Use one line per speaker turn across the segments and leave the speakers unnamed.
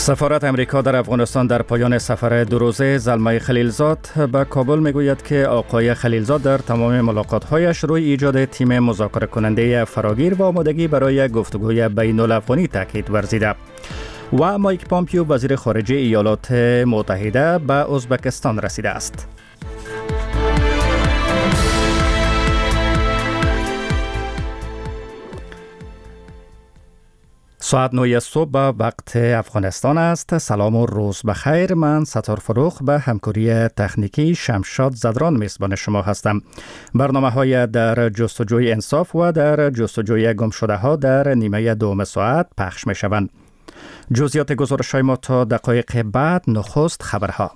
سفارت امریکا در افغانستان در پایان سفر دو روزه زلمه خلیلزاد به کابل میگوید که آقای خلیلزاد در تمام ملاقات‌هایش روی ایجاد تیم مذاکره کننده فراگیر و آمادگی برای گفتگوی بین الافغانی تاکید ورزیده. و مایک پامپیو وزیر خارجه ایالات متحده به ازبکستان رسیده است. ساعت 9 صبح به وقت افغانستان است. سلام و روز بخیر. من ستار فروخ به همکاری تکنیکی شمشاد زدران میزبان شما هستم. برنامه‌های در جستجوی انصاف و در جستجوی گمشده ها در نیمه دوم ساعت پخش می شوند. جزئیات گزارش‌های ما تا دقایق بعد. نخست خبرها.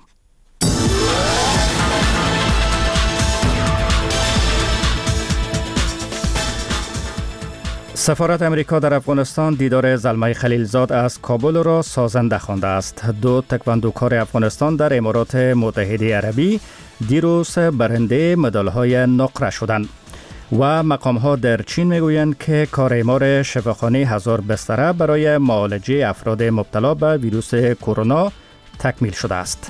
سفارت امریکا در افغانستان دیدار زلمه خلیلزاد از کابل را سازنده خوانده است. دو تکواندوکار افغانستان در امارات متحده عربی دیروز برنده مدال‌های نقره شدند. و مقام‌ها در چین میگویند که کارآمار شفاخانه 1000 بستره برای معالجه افراد مبتلا به ویروس کرونا تکمیل شده است.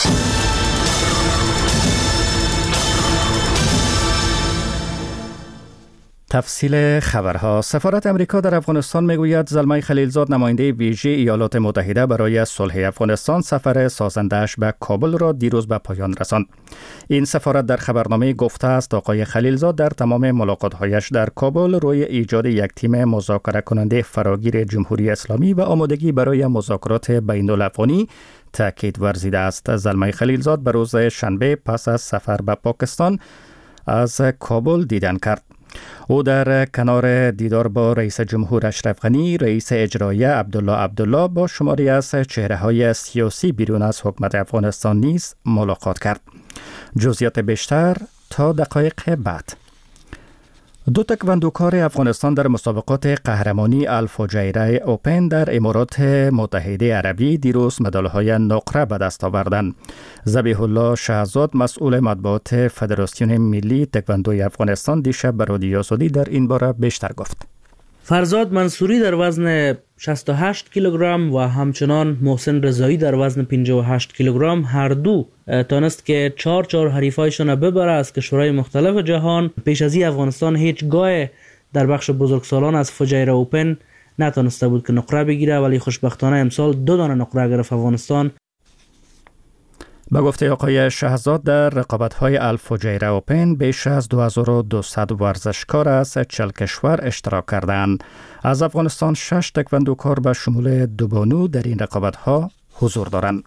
تفصیل خبرها. سفارت امریکا در افغانستان میگوید زلمه خلیلزاد نماینده ویژه ایالات متحده برای صلح افغانستان سفر سازنده‌اش به کابل را دیروز به پایان رساند. این سفارت در خبرنامه گفته است آقای خلیلزاد در تمام ملاقات‌هایش در کابل روی ایجاد یک تیم مذاکره کننده فراگیر جمهوری اسلامی و آمادگی برای مذاکرات بین الافغانی تاکید ورزیده است. زلمه خلیلزاد به روز شنبه پس از سفر به پاکستان از کابل دیدن کرد. او در کنار دیدار با رئیس جمهور اشرف غنی، رئیس اجرایی عبدالله با شماری از چهره‌های سیاسی بیرون از حکومت افغانستان نیز ملاقات کرد. جزئیات بیشتر تا دقایق بعد. دو تکواندوکار افغانستان در مسابقات قهرمانی الفجیره اوپن در امارات متحده عربی دیروز مدال‌های نقره به دست آوردند. ذبیح الله شهزاد مسئول مطبوعات فدراسیون ملی تکواندوی افغانستان دیشب به رادیو آزادی در این باره بیشتر گفت.
فرزاد منصوری در وزن 68 کیلوگرم و همچنان محسن رضایی در وزن 58 کیلوگرم هر دو تانست که 4 حریفایشان ببره از کشورهای مختلف جهان. پیش از این افغانستان هیچگاه در بخش بزرگسالان از فجیره اوپن نتانسته بود که نقره بگیره، ولی خوشبختانه امسال 2 دانه نقره گرفت افغانستان.
به گفته آقای شهزاد در رقابت‌های الفجیره اوپن بیش از 2200 ورزشکار از 40 کشور اشتراک کردند. از افغانستان 6 تکواندوکار به شمول 2 بانو در این رقابت‌ها حضور دارند.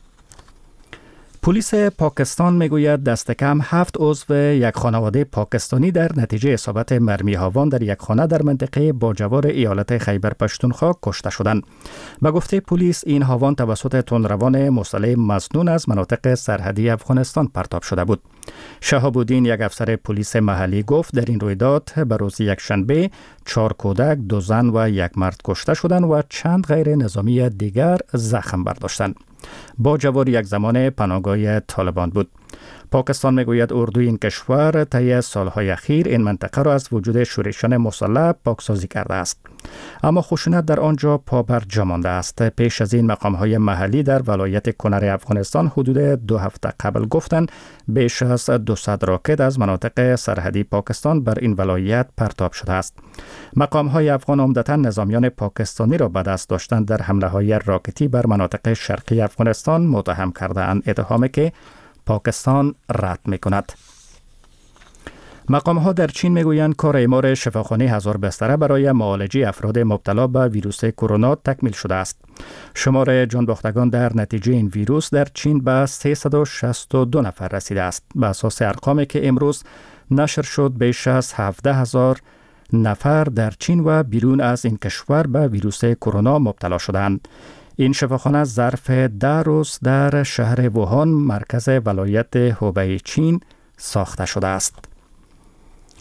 پلیس پاکستان میگوید دست کم 7 عضو یک خانواده پاکستانی در نتیجه اصابت مرمی هاوان در یک خانه در منطقه باجوار ایالت خیبر پختونخوا کشته شدند. به گفته پلیس این هاوان توسط تندروان مسلح مظنون از مناطق سرحدی افغانستان پرتاب شده بود. شهاب الدین یک افسر پلیس محلی گفت در این رویداد به روز یکشنبه 4 کودک، 2 زن و 1 مرد کشته شدند و چند غیر نظامی دیگر زخم برداشتند. باجوار یک زمان پناهگاه طالبان بود. پاکستان میگوید اردوی این کشور طی سالهای اخیر این منطقه را از وجود شورشیان مسلح پاکسازی کرده است، اما خشونت در آنجا پابر جا مانده است. پیش از این مقام‌های محلی در ولایت کنر افغانستان حدود 2 هفته قبل گفتند بیش از 200 راکت از مناطق سرحدی پاکستان بر این ولایت پرتاب شده است. مقام‌های افغان عمدتاً نظامیان پاکستانی را به دست داشتن در حمله‌های راکتی بر مناطق شرقی افغانستان متهم کرده‌اند، اتهامی که پاکستان رد می‌کند. مقام‌ها در چین میگویند کارآمار شفاخانه 1000 بستره برای معالجه افراد مبتلا به ویروس کرونا تکمیل شده است. شمار جانباختگان در نتیجه این ویروس در چین به 362 نفر رسیده است. به اساس ارقامی که امروز نشر شد بیش از 17000 نفر در چین و بیرون از این کشور به ویروس کرونا مبتلا شدند. این شفاخانه ظرف 10 روز در شهر ووهان مرکز ولایت هوبی چین ساخته شده است.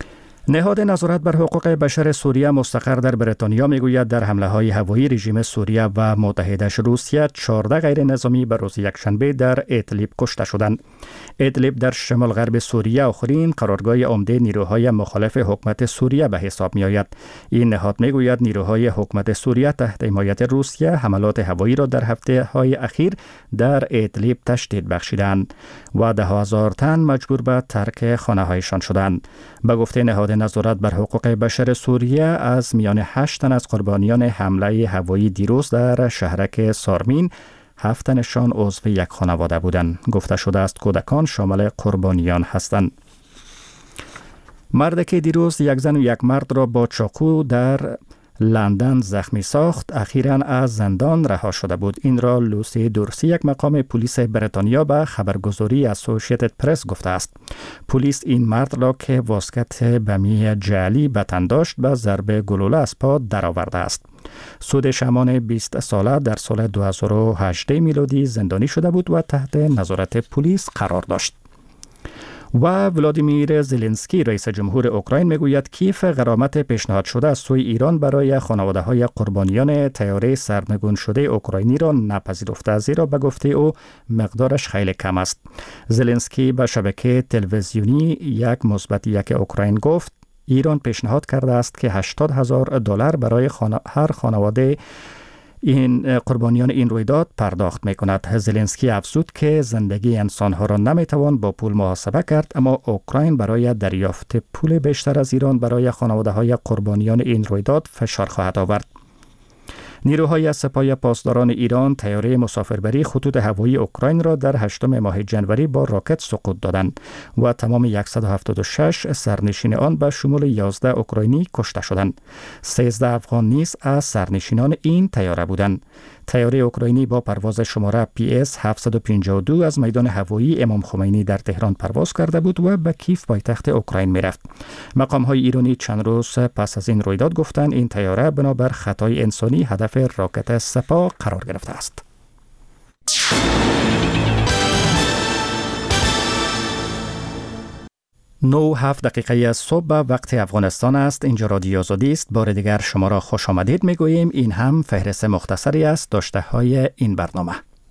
نهاد نظارت بر حقوق بشر سوریه مستقر در بریتانیا میگوید در حمله‌های هوایی رژیم سوریه و متحدش روسیه 14 غیر نظامی به روز یکشنبه در ادلیب کشته شدند. ادلیب در شمال غرب سوریه آخرین قرارگاه عمده نیروهای مخالف حکومت سوریه به حساب می‌آید. این نهاد میگوید نیروهای حکومت سوریه تحت حمایت روسیه حملات هوایی را در هفته‌های اخیر در ادلیب تشدید بخشیدند و ده هزار تن مجبور به ترک خانه‌هایشان شدند. به گفته نهاد نظارت بر حقوق بشر سوریه از میان 8 تن از قربانیان حمله هوایی دیروز در شهرک سارمین 7 تنشان عضو یک خانواده بودند. گفته شده است کودکان شامل قربانیان هستند. مردی که دیروز یک زن و یک مرد را با چاقو در لندن زخمی ساخت اخیراً از زندان رها شده بود. این را لوسی دورسی، یک مقام پلیس بریتانیا، به خبرگزاری اسوسییتد پرس گفته است. پلیس این مرد را که واسکت بمی جعلی به تن داشت به ضرب گلوله از پا درآورده است. سود شمان 20 ساله در سال 2018 میلادی زندانی شده بود و تحت نظارت پلیس قرار داشت. و ولادیمیر زلنسکی رئیس جمهور اوکراین میگوید کیف غرامت پیشنهاد شده از سوی ایران برای خانواده‌های قربانیان طیاره سرنگون شده اوکراینی را نپذیرفته، زیرا به گفته او مقدارش خیلی کم است. زلنسکی به شبکه تلویزیونی یک مثبت یک اوکراین گفت ایران پیشنهاد کرده است که $80,000 برای هر خانواده این قربانیان این رویداد پرداخت می کند. زلنسکی افزود که زندگی انسانها را نمی توان با پول محاسبه کرد، اما اوکراین برای دریافت پول بیشتر از ایران برای خانواده های قربانیان این رویداد فشار خواهد آورد. نیروهای سپاه پاسداران ایران طیاره مسافربری خطوط هوایی اوکراین را در 8 ماه جنوری با راکت سقوط دادند و تمام 176 سرنشین آن به شمول 11 اوکراینی کشته شدند. 13 افغان نیز از سرنشینان این طیاره بودند. طیاره اوکراینی با پرواز شماره PS 752 از میدان هوایی امام خمینی در تهران پرواز کرده بود و به کیف پایتخت اوکراین میرفت. مقام‌های ایرانی چند روز پس از این رویداد گفتند این طیاره بنابر خطای انسانی هدف راکت سپاه قرار گرفته است. 9:07 دقیقه از صبح وقت افغانستان است. اینجا رادیو آزادی است. بار دیگر شما را خوش آمدید میگوییم. این هم فهرست مختصری است داشته های این برنامه.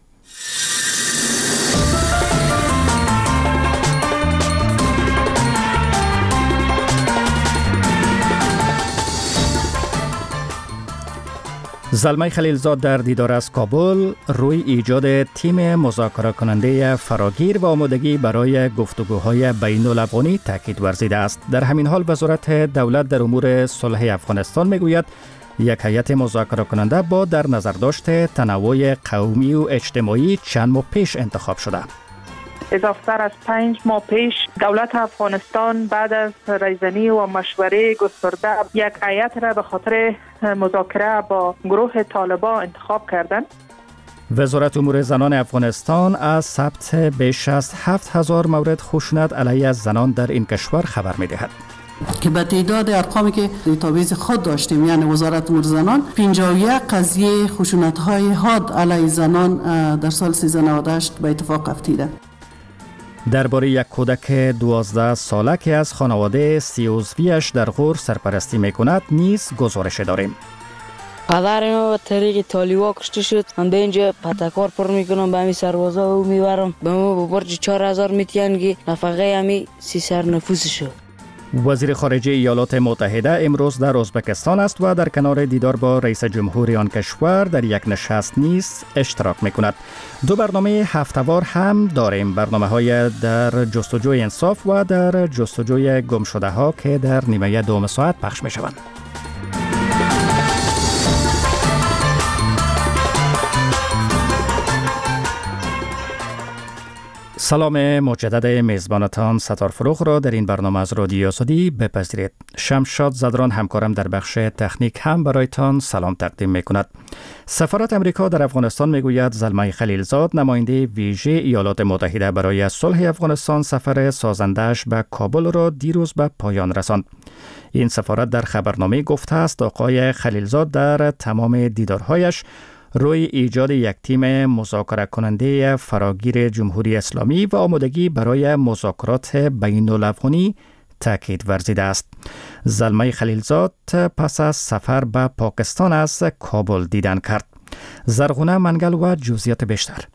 زلمه خلیلزاد در دیدار از کابل روی ایجاد تیم مذاکره کننده فراگیر و آمادگی برای گفتگوهای بین الافغانی تاکید ورزیده است. در همین حال وزارت دولت در امور صلح افغانستان میگوید یک هیئت مذاکره کننده با در نظر داشت تنوع قومی و اجتماعی چند ماه پیش انتخاب شده.
اضافتر از 5 ماه پیش دولت افغانستان بعد از رایزنی و مشوره گسترده یک هیئت را به خاطر مذاکره با گروه طالبان انتخاب کردند.
وزارت امور زنان افغانستان از ثبت بیش از 7,000 مورد خشونت علیه زنان در این کشور خبر می‌دهد.
که به تعداد ارقامی که دیتابیس خود داشتیم، یعنی وزارت امور زنان، 51 قضیه خشونت‌های حاد علیه زنان در سال 1398 به اتفاق افتیده.
درباره یک کودک 12 ساله که از خانواده 30 عضویش در غور سرپرستی میکند نیز گزارش داریم.
پدر ما به طریق طالبا کشته شد. من به اینجا پتکار پر میکنم، به همین سربازا و میبرم. به ما با برج 4,000 میتینگی نفقه همی 300 نفوس شد.
وزیر خارجه ایالات متحده امروز در ازبکستان است و در کنار دیدار با رئیس جمهور آن کشور در یک نشست نیز اشتراک میکند. 2 برنامه هفته‌وار هم داریم، برنامه‌های در جستجوی انصاف و در جستجوی گم شده ها که در نیمه دوم ساعت پخش میشوند. سلام مجدد میزبانتان ستار فروغ را در این برنامه از رادیو آزادی بپذیرید. شمشاد زدران همکارم در بخش تکنیک هم برایتان سلام تقدیم میکند. سفارت امریکا در افغانستان میگوید زلمه خلیلزاد نماینده ویژه ایالات متحده برای صلح افغانستان سفر سازنده‌اش به کابل را دیروز به پایان رساند. این سفارت در خبرنامه گفته است آقای خلیلزاد در تمام دیدارهایش روی ایجاد یک تیم مذاکره کننده فراگیر جمهوری اسلامی و آمادگی برای مذاکرات بین الافغانی تاکید ورزیده است. زلمه خلیلزاد پس از سفر به پاکستان از کابل دیدن کرد. زرغونه منگل و جزئیات بیشتر.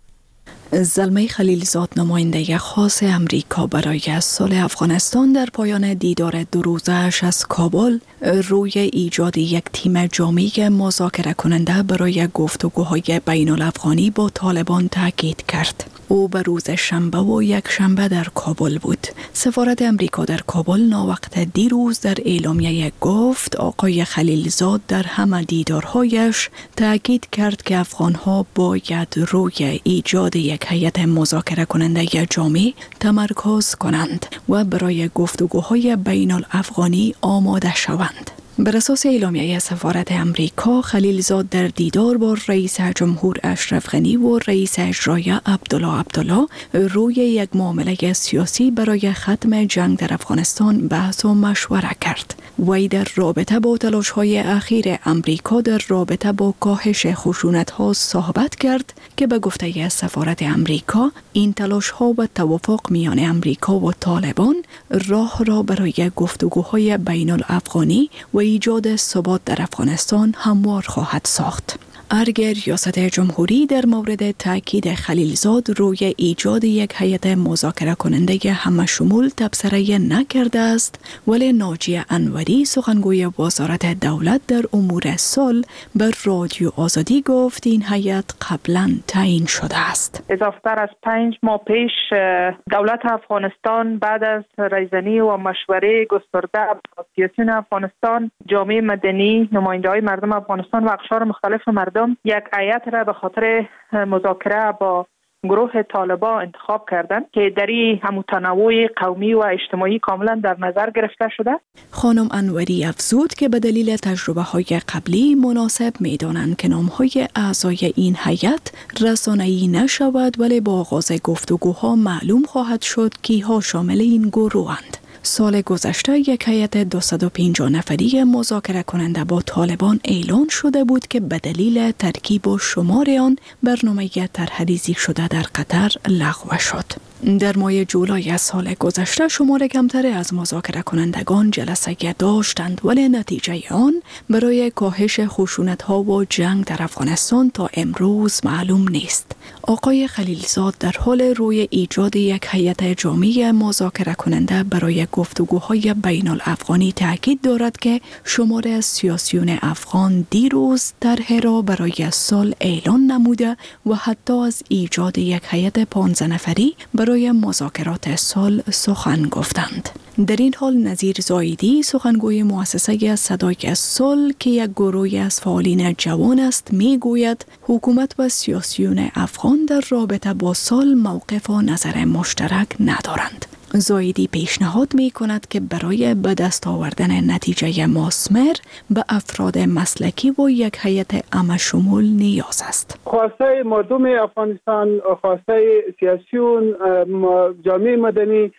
زلمه خلیلزاد نماینده خاص امریکا برای صلح افغانستان در پایان دیدار 2 روزه‌اش از کابل روی ایجاد یک تیم جامع مذاکره کننده برای گفتگوهای بین الافغانی با طالبان تاکید کرد. او به روز شنبه و یک شنبه در کابل بود. سفارت امریکا در کابل ناوقت دیروز در اعلامیه گفت آقای خلیلزاد در همه دیدارهایش تاکید کرد که افغانها باید روی ایجاد یک هیئت مذاکره کننده جامع تمرکز کنند و برای گفتگوهای بین الافغانی آماده شوند. بر اساس اعلامیه سفارت امریکا، خلیلزاد در دیدار با رئیس جمهور اشرف غنی و رئیس اجرایی عبدالله روی یک معامله سیاسی برای ختم جنگ در افغانستان بحث و مشوره کرد. وی در رابطه با تلاش‌های اخیر امریکا در رابطه با کاهش خشونت‌ها صحبت کرد که به گفته سفارت امریکا این تلاش‌ها و توافق میان امریکا و طالبان راه را برای گفتگوهای بین الافغانی و ایجاد ثبات در افغانستان هموار خواهد ساخت. ارگر ریاست جمهوری در مورد تاکید خلیلزاد روی ایجاد یک هیئت مذاکره کننده همه شمول تبصره نکرده است، ولی ناجی انوری سخنگوی وزارت دولت در امور صلح بر رادیو آزادی گفت این هیئت قبلا تعیین شده است.
اضافتر از 5 ماه پیش دولت افغانستان بعد از رایزنی و مشوره گسترده با سیاسیون افغانستان، جامعه مدنی، نماینده‌های مردم افغانستان و اقشار مختلف مردم یک هیئت را به خاطر مذاکره با گروه طالبان انتخاب کردند که در این تنوع قومی و اجتماعی کاملا در نظر گرفته شده.
خانم انوری افزود که به دلیل تجربه‌های قبلی مناسب می‌دانند که نام‌های اعضای این هیئت رسانه‌ای نشود، ولی با آغاز گفتگوها معلوم خواهد شد کی‌ها شامل این گروه‌اند. سال گذشته یک هیئت 250 نفری مذاکره کننده با طالبان اعلان شده بود که به دلیل ترکیب و شمار آن برنامه طرح‌ریزی شده در قطر لغو شد. در ماه جولای سال گذشته شمار کمتری از مذاکره کنندگان جلسه داشتند، ولی نتیجه آن برای کاهش خشونت‌ها و جنگ در افغانستان تا امروز معلوم نیست. آقای خلیلزاد در حال روی ایجاد یک هیئت جامع مذاکره کننده برای گفتگوهای بین الافغانی تاکید دارد که شمار از سیاسیون افغان دیروز طرح را برای صلح اعلان نموده و حتی از ایجاد یک هیئت 15 نفری برای مذاکرات صلح سخن گفتند. در این حال نظیر زایدی سخنگوی مؤسسه صدای صلح که یک گروه از فعالین جوان است میگوید حکومت و سیاسیون افغان در رابطه با صلح موقف و نظر مشترک ندارند. زایدی پیشنهاد می کند که برای به دست آوردن نتیجه مثمر به افراد مسلکی و یک هیئت عامه‌شمول نیاز است.
خواسته مردم افغانستان، خواسته سیاسیون، جامعه مدنی،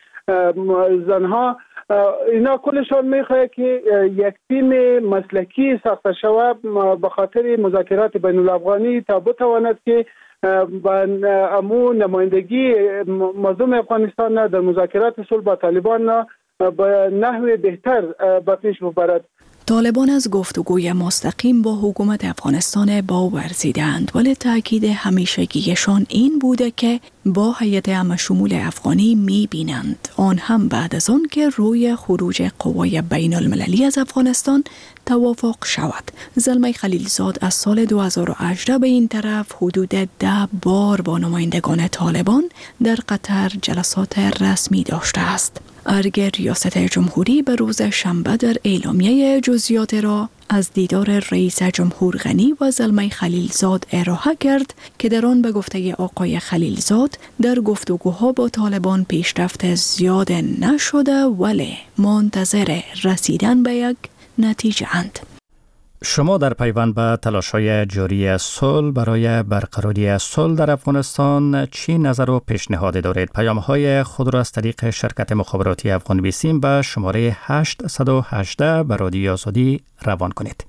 زنها، اینا کلشان میخواد که یک تیم مسلکی ساخته شود به خاطر مذاکرات بین الافغانی تا بتواند که با امو نمایندگی مردم افغانستان در مذاکرات صلح با طالبان به نحو بهتر به پیش ببرد.
طالبان از گفتگوی مستقیم با حکومت افغانستان باورزیدند، ولی تاکید همیشگیشان این بوده که با هیئت عامه‌شمول افغانی می‌بینند آن هم بعد از آن که روی خروج قوای بین المللی از افغانستان توافق شود. زلمه خلیلزاد از سال 2018 به این طرف حدود 10 بار با نمایندگان طالبان در قطر جلسات رسمی داشته است. ارگر ریاست جمهوری به روز شنبه در اعلامیه جزئیات را از دیدار رئیس جمهور غنی و زلمه خلیلزاد ارائه کرد که در آن به گفته آقای خلیلزاد در گفتگوها با طالبان پیشرفت زیاد نشده، ولی منتظر رسیدن به یک نتیجه اند.
شما در پیوند به تلاش‌های جاری صلح برای برقراری صلح در افغانستان چی نظر و پیشنهاد دارید؟ پیام‌های خود را از طریق شرکت مخابراتی افغان بیسیم به شماره 818 به رادیو آزادی روان کنید.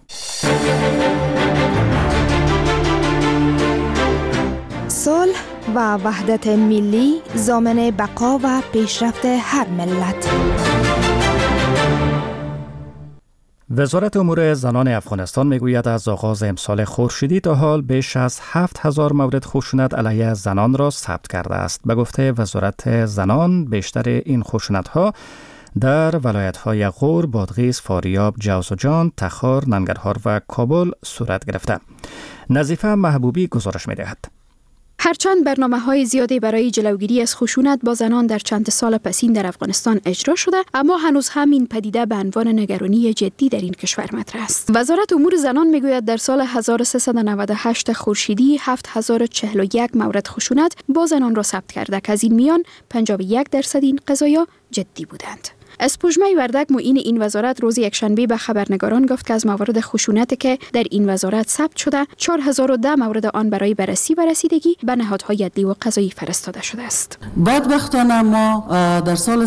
صلح و وحدت ملی ضامن بقا و پیشرفت هر ملت.
وزارت امور زنان افغانستان میگوید از آغاز امسال خورشیدی تا حال بیش از 7000 مورد خشونت علیه زنان را ثبت کرده است. به گفته وزارت زنان بیشتر این خشونت‌ها در ولایت‌های غور، بادغیس، فاریاب، جوزجان، تخار، ننگرهار و کابل صورت گرفته. نظیفه محبوبی گزارش می‌دهد.
هرچند برنامه‌های زیادی برای جلوگیری از خشونت با زنان در چند سال پسین در افغانستان اجرا شده، اما هنوز هم این پدیده به عنوان نگرانی جدی در این کشور مطرح است. وزارت امور زنان میگوید در سال 1398 خورشیدی 7041 مورد خشونت با زنان را ثبت کرده که از این میان 51% این قضایا جدی بودند. اسپوژمه وردک معین این وزارت روز یکشنبه به خبرنگاران گفت که از موارد خشونتی که در این وزارت ثبت شده 4010 مورد آن برای بررسی و رسیدگی به نهادهای عدلی و قضایی فرستاده شده است.
بدبختانه ما در سال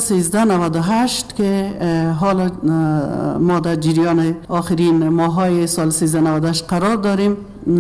1398 که حالا ما در جریان آخرین ماه‌های سال 1398 قرار داریم،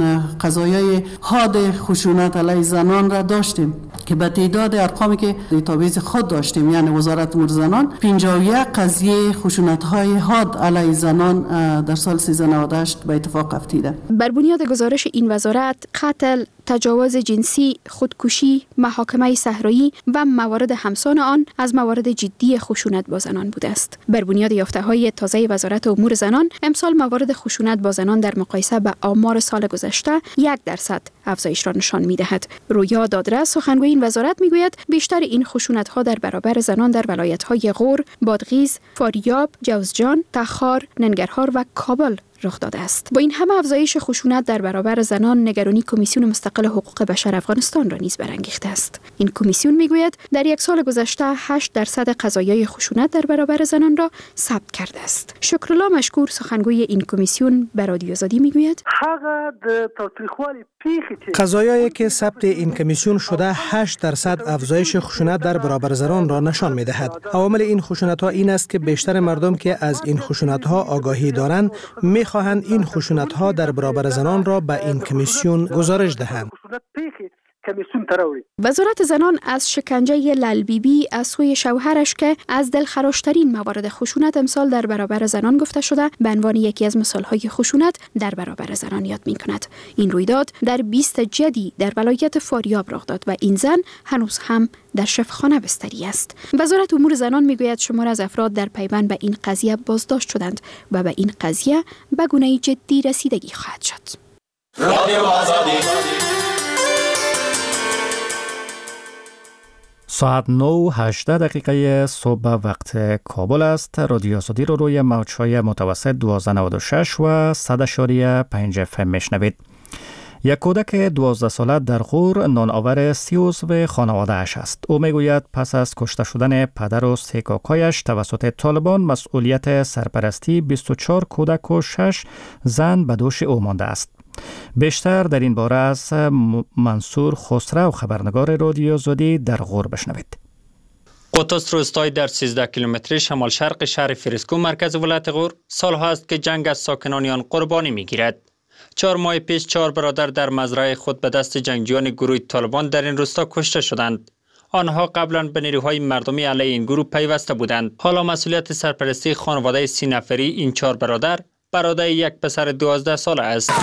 قضایای حاد خشونت علیه زنان را داشتیم که به تعداد ارقامی که دیتابیس خود داشتیم، یعنی وزارت امور زنان، 51 قضیه خشونت‌های حاد علیه زنان در سال 1398 به اتفاق افتیده.
بر بنیاد گزارش این وزارت، قتل، تجاوز جنسی، خودکشی، محاکمه صحرایی و موارد همسان آن از موارد جدی خشونت با زنان بوده است. بر بنیاد یافته‌های تازه وزارت امور زنان، امسال موارد خشونت با زنان در مقایسه به آمار سال گذشته 1% افزایش را نشان می‌دهد. رویا دادرس سخنگوی این وزارت می‌گوید بیشتر این خشونت‌ها در برابر زنان در ولایت‌های غور، بادغیس، فاریاب، جوزجان، تخار، ننگرهار و کابل رخ داده است. با این همه افزایش خشونت در برابر زنان، نگرانی کمیسیون مستقل حقوق بشر افغانستان را نیز برانگیخته است. این کمیسیون میگوید در یک سال گذشته 8% قضایای خشونت در برابر زنان را ثبت کرده است. شکرالله مشکور سخنگوی این کمیسیون به رادیو آزادی میگوید
قضایایی که ثبت این کمیسیون شده 8% افزایش خشونت در برابر زنان را نشان می‌دهد. عوامل این خشونت‌ها این است که بیشتر مردم که از این خشونت‌ها آگاهی دارند می‌خواهند این خشونت‌ها در برابر زنان را به این کمیسیون گزارش دهند.
وزارت زنان از شکنجه للبیبی از سوی شوهرش که از دلخراشترین موارد خشونت امسال در برابر زنان گفته شده به عنوان یکی از مثال‌های خشونت در برابر زنان یاد می‌کند. این رویداد در 20 جدی در ولایت فاریاب رخ داد و این زن هنوز هم در شفاخانه بستری است. وزارت امور زنان میگوید شمار از افراد در پیوند به این قضیه بازداشت شدند و به این قضیه به گونه جدی رسیدگی خواهد شد.
ساعت 9:18 صبح وقت کابل است. رادیو آزادی رو روی موج‌های متوسط 1296 و 100.5 FM میشنوید. یک کودک 12 ساله در غور نانآور 30 عضو خانواده اش است. او میگوید پس از کشته شدن پدر و 3 کاکایش توسط طالبان مسئولیت سرپرستی 24 کودک و 6 زن به دوش او مانده است. بیشتر در این باره از منصور خسرو خبرنگار رادیو آزادی در غور بشنوید.
قطس روستایی در 13 کیلومتری شمال شرق شهر فریسکو مرکز ولایت غور سالها است که جنگ از ساکنان آن قربانی میگیرد. 4 ماه پیش 4 برادر در مزرعه خود به دست جنگجویان گروه طالبان در این روستا کشته شدند. آنها قبلا به نیروهای مردمی علیه این گروه پیوسته بودند. حالا مسئولیت سرپرستی خانواده 30 نفری این 4 برادر یک پسر 12 ساله است.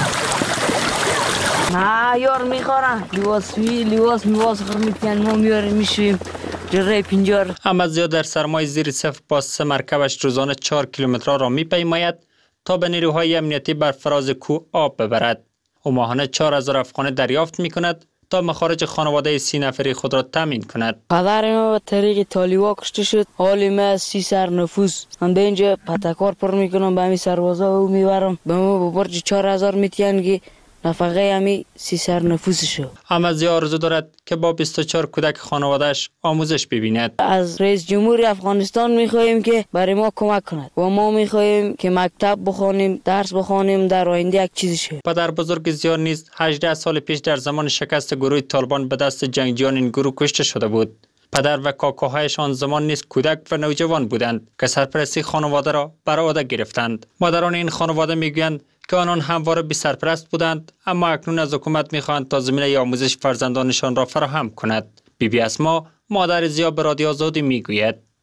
نه یار میخورن لیواس میواسخر میتین ما میاریم میشویم جره پینجار.
احمد زیاد در سرمای زیر صفر با 3 مرکبش روزانه 4 کیلومتر را میپیماید تا به نیروهای امنیتی بر فراز کوه آب ببرد. او ماهانه 4000 افغانی دریافت میکند تا مخارج خانواده 30 نفری خود را تامین کند.
پدر ما به طریق طالبا کشته شد. حالی ما 30 سر نفوس من به اینجا پتکار پر میکنم به همین سربازا و میبرم به ما با برج 4000 میتینگی نفقه همی 30 سر نفوسشو.
احمد زیا آرزو دارد که با 24 کودک خانوادهش آموزش ببیند.
از رئیس جمهور افغانستان میخواهیم که برای ما کمک کند و ما میخواهیم که مکتب بخوانیم، درس بخوانیم، در آینده یک چیزی شه.
پدر بزرگ زیا نیز 18 سال پیش در زمان شکست گروه طالبان به دست جنگجویان این گروه کشته شده بود. پدر و کاکاهایش آن زمان نیز کودک و نوجوان بودند که سرپرستی خانواده را بر عهده گرفتند. مادران این خانواده میگویند که آنان همواره بی سرپرست بودند، اما اکنون از حکومت میخواهند تا زمینه آموزش فرزندانشان را فراهم کند. بی اسما مادر زیا به رادیو آزادی میگوید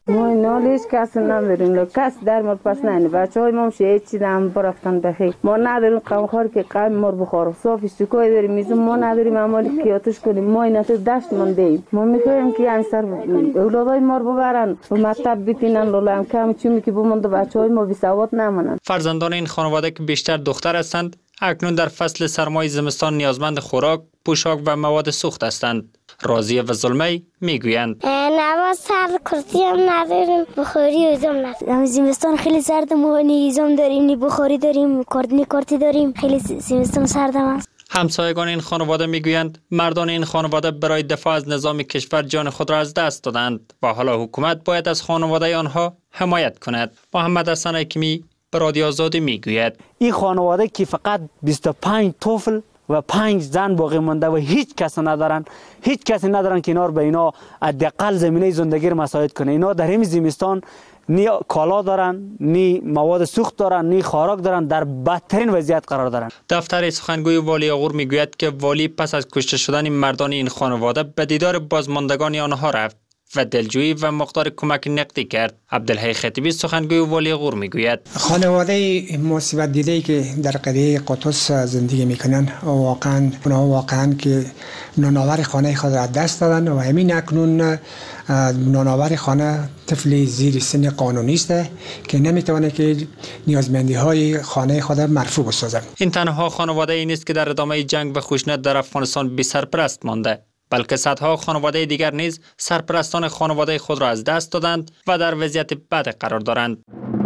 ما اینا هیچ کس نداریم، کس در مر پس نه بچهای ما هیچ چیز هم برفتن بخیر. ما نداریم قمخوار که قم مر بخوره، صاف استکای داریم میزم ما نداریم عمل کیاتش کنیم. ما اینا تو دشت مونده، ما میخوایم که این سر اولادای ما رو ببرن و مطب بتینن لولم کم چومی که بمونده بچهای ما بی سواد نمونن.
فرزندان این خانواده که بیشتر دختر هستند اکنون در فصل سرمای زمستان نیازمند خوراک، پوشاک و مواد سوخت هستند. راضیه و زلمی میگویند
نواز سر کرتی هم نداریم، بخاری و ایزم نداریم. زمستان خیلی سرد، ما نی ایزم داریم، نی بخاری داریم، کارتی داریم، خیلی زمستان سرد است.
همسایگان این خانواده میگویند مردان این خانواده برای دفاع از نظام کشور جان خود را از دست دادند و حالا حکومت باید از خانواده آنها حمایت کند. محمد حسن حکیمی به رادیو آزادی میگوید
این خانواده که فقط 25 طفل و 5 زن باقی مانده و هیچ کس ندارن، هیچ کسی ندارن که اینا رو به اینا حداقل زمینه زندگی رو مساعد کنه. اینا در همین زمستان نی کالا دارن، نی مواد سوخت دارن، نی خوراک دارن، در بدترین وضعیت قرار دارن.
دفتر سخنگوی والی اغور میگوید که والی پس از کشته شدن مردان این خانواده به دیدار بازماندگان آنها رفت و دلجویی و مقدار کمک نقدی کرد. عبدالحی خطیبی سخنگوی والی اغور میگوید
خانواده مصیبت دیده که در قریه قطس زندگی میکنن واقعا که نانآور خانه خود را دست دادن و همین اکنون نانآور خانه طفل زیر سن قانونی است که نمیتونه که نیازمندی های خانه خود مرفوع بسازد.
این تنها خانواده ای نیست که در ادامه جنگ و خشونت در افغانستان بی سرپرست مانده، بلکه صدها خانواده دیگر نیز سرپرستان خانواده خود را از دست دادند و در وضعیت بد قرار دارند.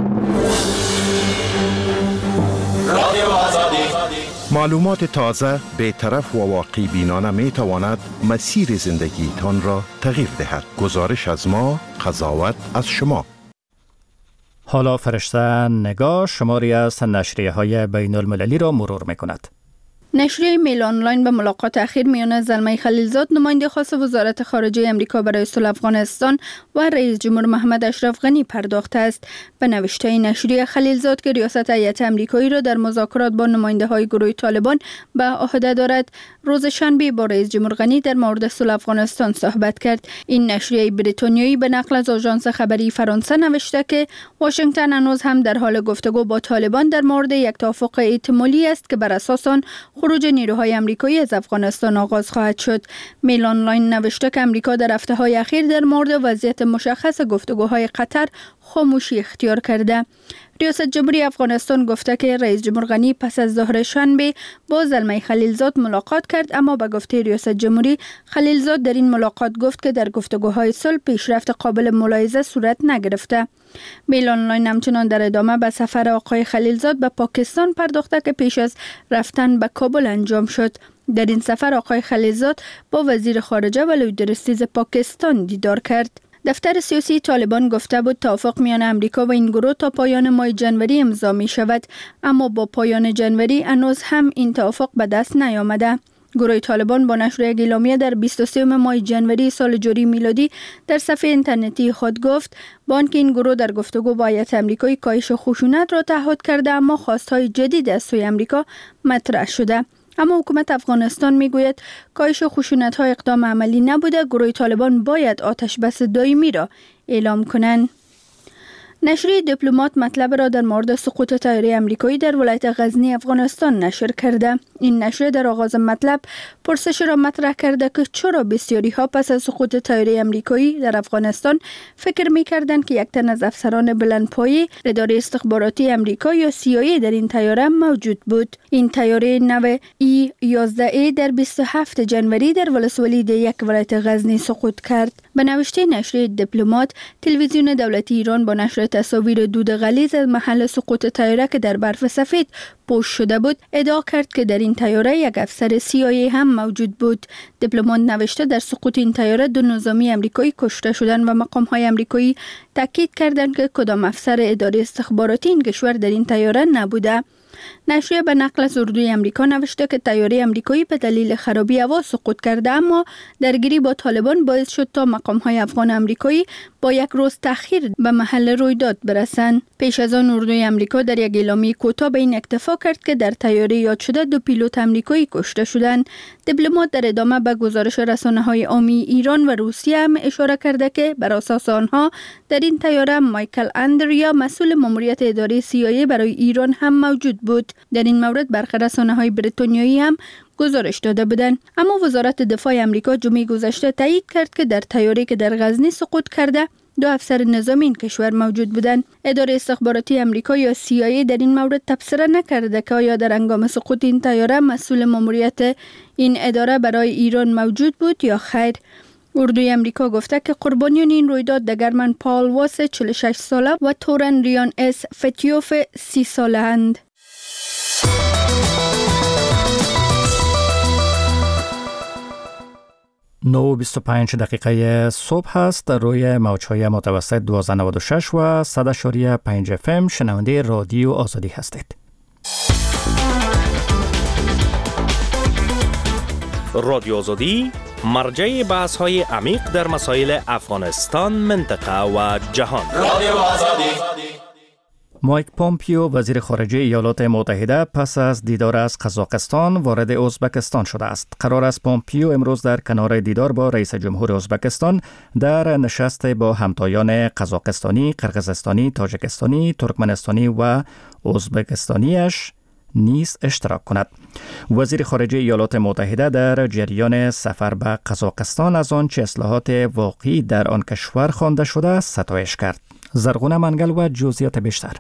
معلومات تازه، بی‌طرف و واقع بینانه می تواند مسیر زندگی تان را تغییر دهد. گزارش از ما، قضاوت از شما.
حالا فرشته نگاه شماری از نشریه های بین المللی را مرور می کند.
نشریه میل آنلاین به ملاقات اخیر میان زلمه خلیلزاد نماینده خاص وزارت خارجه امریکا برای صلح افغانستان و رئیس جمهور محمد اشرف غنی پرداخته است. به نوشته نشریه، خلیلزاد که ریاست هیئت امریکایی را در مذاکرات با نماینده های گروه طالبان به عهده دارد، روز شنبه با رئیس جمهور غنی در مورد صلح افغانستان صحبت کرد. این نشریه بریتانیایی به نقل از آژانس خبری فرانسه نوشته که واشنگتن هنوز هم در حال گفتگو با طالبان در مورد یک توافق احتمالی است که بر اساس آن خروج نیروهای امریکایی از افغانستان آغاز خواهد شد. میل آنلاین نوشته که امریکا در هفته‌های اخیر در مورد وضعیت مشخص گفتگوهای قطر خاموشی اختیار کرده. ریاست جمهوری افغانستان گفته که رئیس جمهور غنی پس از ظهر شنبه با زلمه خلیلزاد ملاقات کرد، اما به گفته ریاست جمهوری، خلیلزاد در این ملاقات گفت که در گفتگوهای صلح پیشرفت قابل ملاحظه صورت نگرفته. میل آنلاین همچنان در ادامه به سفر آقای خلیلزاد به پاکستان پرداخته که پیش از رفتن به کابل انجام شد. در این سفر آقای خلیلزاد با وزیر خارجه و لویدرستیز پاکستان دیدار کرد. دفتر سیاسی طالبان گفته بود توافق میان امریکا و این گروه تا پایان ماه جنوری امضا می شود، اما با پایان جنوری هنوز هم این توافق به دست نیامده. گروه طالبان با نشر یک اعلامیه در 23 ماه جنوری سال جاری میلادی در صفحه اینترنتی خود گفت با آنکه این گروه در گفتگو با هیئت امریکایی کاهش خشونت را تعهد کرده، اما خواستهای جدید از سوی امریکا مطرح شده. اما حکومت افغانستان میگوید کاهش خشونت‌ها اقدام عملی نبوده، گروه طالبان باید آتش بس دائمی را اعلام کنند. نشریه دیپلمات مطلب را در مورد سقوط طیاره امریکایی در ولایت غزنی افغانستان نشر کرده. این نشریه در آغاز مطلب پرسش را مطرح کرده که چرا بسیاری ها پس از سقوط طیاره امریکایی در افغانستان فکر می‌کردند که یک تن از افسران بلندپایه اداره استخباراتی امریکا یا CIA در این طیاره موجود بود. این طیاره نو E-11A در 27 جنوری در ولسوالی یک ولایت غزنی سقوط کرد. به نوشته نشریه دیپلمات، تلویزیون دولتی ایران با نشر تصاویر دود غلیظ از محل سقوط طیاره که در برف سفید پوش شده بود ادعا کرد که در این طیاره یک افسر CIA هم موجود بود. دیپلمات نوشته در سقوط این طیاره 2 نظامی امریکایی کشته شدند و مقام‌های امریکایی تاکید کردند که کدام افسر اداره استخباراتی این کشور در این طیاره نبوده. نشریه به نقل از اردوی امریکا نوشته که طیاره امریکایی به دلیل خرابی هوا سقوط کرده، اما درگیری با طالبان باعث شد تا مقام‌های افغان امریکایی با یک روز تأخیر به محل رویداد برسند. پیش از آن اردوی امریکا در یک اعلامیه کوتاه به این اکتفا کرد که در طیاره یاد شده 2 پیلوت امریکایی کشته شدند. دیپلمات در ادامه به گزارش رسانه‌های عامی ایران و روسیه هم اشاره کرده که بر اساس آنها در این طیاره مایکل اندریا مسئول ماموریت اداره CIA برای ایران هم موجود بود. در این مورد برخی رسانه‌های بریتانیایی هم گزارش داده بودند. اما وزارت دفاع امریکا جمعه گذشته تایید کرد که در طیاره‌ای که در غزنی سقوط کرده 2 افسر نظامی این کشور موجود بودند. اداره استخباراتی امریکا یا CIA در این مورد تبصره نکرده که آیا در هنگام سقوط این طیاره مسئول ماموریت این اداره برای ایران موجود بود یا خیر. اردوی امریکا گفته که قربانیان این رویداد دگرمن پال واس 46 ساله و تورن ریان اس فتیوف 30 ساله اند.
9:25 دقیقه صبح است. روی موج‌های متوسط 1296 و 100.5 FM شنونده رادیو آزادی هستید.
رادیو آزادی مرجع بحث‌های عمیق در مسائل افغانستان، منطقه و جهان. رادیو آزادی.
مایک پومپیو وزیر خارجه ایالات متحده پس از دیدار از قزاقستان وارد ازبکستان شده است. قرار است پومپیو امروز در کنار دیدار با رئیس جمهور ازبکستان در نشست با همتایان قزاقستانی، قرقیزستانی، تاجیکستانی، ترکمنستانی و ازبکستانیش نیز اشتراک کند. وزیر خارجه ایالات متحده در جریان سفر به قزاقستان از آنچه اصلاحات واقعی در آن کشور خوانده شده ستایش کرد. زرغونه منگل و جزئیات بیشتر.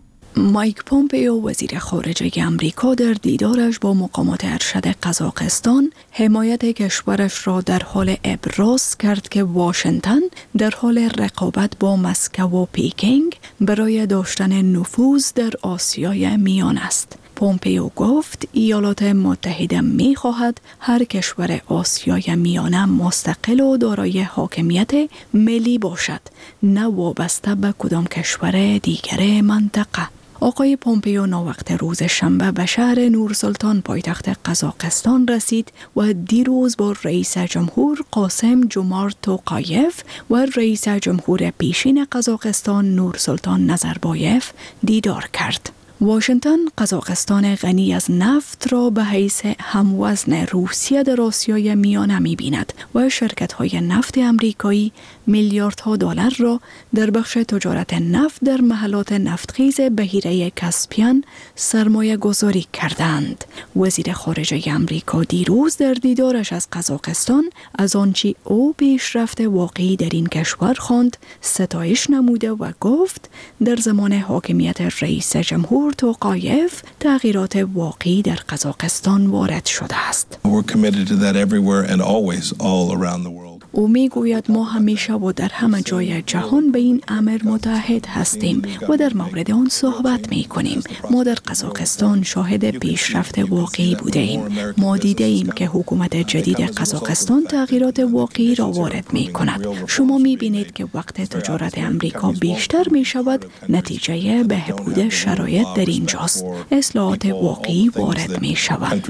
مایک پومپیو وزیر خارجه امریکا در دیدارش با مقامات ارشد قزاقستان حمایت کشورش را در حال ابراز کرد که واشنگتن در حال رقابت با مسکو و پیکینگ برای داشتن نفوذ در آسیای میان است. پومپیو گفت ایالات متحده می خواهد هر کشور آسیای میانه مستقل و دارای حاکمیت ملی باشد، نه وابسته به کدام کشور دیگر منطقه. آقای پومپیو ناوقت روز شنبه به شهر نورسلطان پایتخت قزاقستان رسید و دیروز با رئیس جمهور قاسم جومارت توقایف و رئیس جمهور پیشین قزاقستان نورسلطان نظربایف دیدار کرد. واشنگتن قزاقستان غنی از نفت را به حیث هموزن روسیه در آسیای میانه می بیند و شرکت‌های نفت امریکایی میلیاردها دلار را در بخش تجارت نفت در محلات نفتخیز بحیره کاسپیان سرمایه گذاری کردند. وزیر خارجه امریکا دیروز در دیدارش از قزاقستان از آنچه او پیشرفت واقعی در این کشور خواند ستایش نموده و گفت در زمان حاکمیت رئیس جمهور توقایف تغییرات واقعی در قزاقستان وارد شده است. او میگوید ما همیشه و در همه جای جهان به این امر متحد هستیم و در مورد آن صحبت می کنیم. ما در قزاقستان شاهد پیشرفت واقعی بوده ایم. ما دیده ایم که حکومت جدید قزاقستان تغییرات واقعی را وارد می کند. شما می بینید که وقت تجارت امریکا بیشتر می شود، نتیجه بهبود شرایط در اینجاست. اصلاحات واقعی وارد می شود.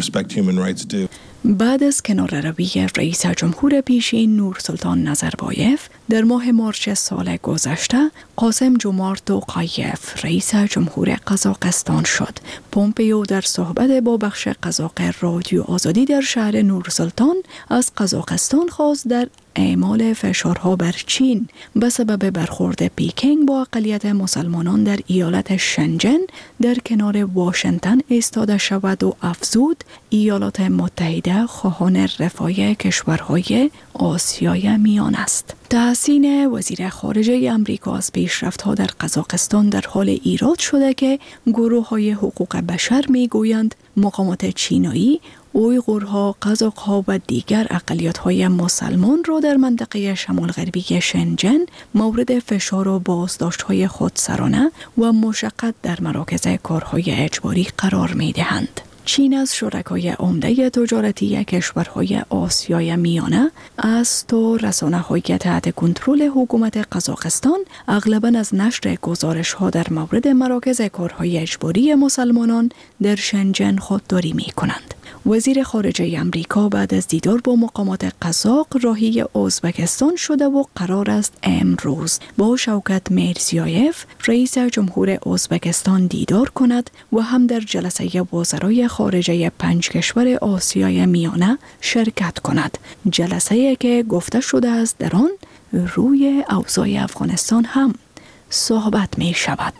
بعد از کناره‌روی رئیس جمهور پیشین نورسلطان نظربایف در ماه مارس سال گذشته، قاسم جومارت توقایف رئیس جمهور قزاقستان شد. پومپیو در صحبت با بخش قزاق رادیو آزادی در شهر نورسلطان از قزاقستان خواست در اعمال فشارها بر چین به سبب برخورد پیکینگ با اقلیت مسلمانان در ایالت شنجن در کنار واشنگتن ایستاده شود و افزود ایالات متحده خواهان رفاه کشورهای آسیای میان است. تحسین وزیر خارجه امریکا از پیشرفت‌ها در قزاقستان در حال ایراد شده که گروه‌های حقوق بشر می‌گویند مقامات چینایی اویغورها، قزاق‌ها و دیگر اقلیت‌های مسلمان را در منطقه شمال غربی شنجن مورد فشار و بازداشت‌های خودسرانه و مشقت در مراکز کارهای اجباری قرار می‌دهند. چین از شرکای عمده تجارتی کشورهای آسیای میانه است و رسانه‌های تحت کنترل حکومت قزاقستان اغلباً از نشر گزارش‌ها در مورد مراکز کارهای اجباری مسلمانان در شنجن خودداری می‌کنند. وزیر خارجه امریکا بعد از دیدار با مقامات قزاق راهی ازبکستان شده و قرار است امروز با شوکت میرزیایف رئیس جمهور ازبکستان دیدار کند و هم در جلسه وزرای خارجه 5 کشور آسیای میانه شرکت کند. جلسه‌ای که گفته شده است در آن روی اوضاع افغانستان هم صحبت می شود.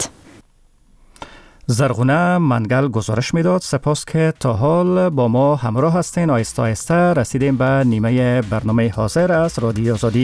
زرغونه منگل گزارش میداد. سپاس که تا حال با ما همراه هستین. آهسته آهسته رسیدیم به نیمه برنامه حاضر از رادیو آزادی